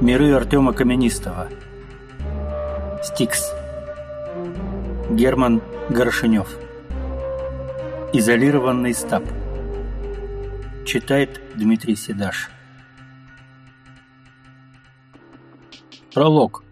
Миры Артема Каменистого. Стикс. Герман Горшенев. Изолированный стаб. Читает Дмитрий Седаш. Пролог.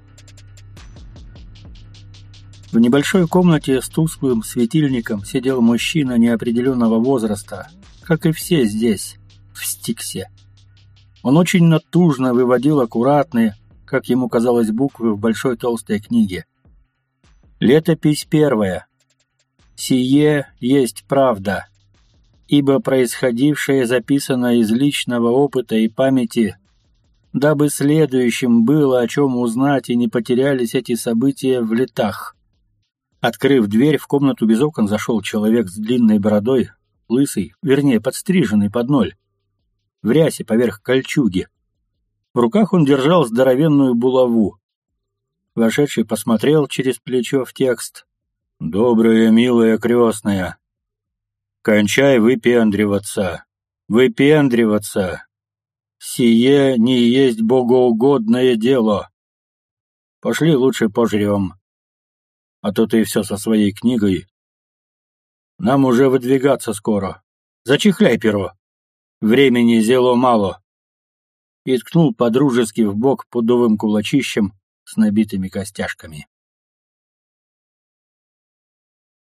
В небольшой комнате с тусклым светильником сидел мужчина неопределенного возраста, как и все здесь, в Стиксе. Он очень натужно выводил аккуратные, как ему казалось, буквы в большой толстой книге. Летопись первая. «Сие есть правда, ибо происходившее записано из личного опыта и памяти, дабы следующим было о чем узнать и не потерялись эти события в летах». Открыв дверь, в комнату без окон зашел человек с длинной бородой, лысый, вернее, подстриженный под ноль, в рясе поверх кольчуги. В руках он держал здоровенную булаву. Вошедший посмотрел через плечо в текст. «Добрая, милая крестная, кончай выпендриваться, выпендриваться. Сие не есть богоугодное дело. Пошли лучше пожрем. А то ты все со своей книгой. Нам уже выдвигаться скоро. Зачихляй перо. Времени зело мало». И ткнул по-дружески в бок пудовым кулачищем с набитыми костяшками.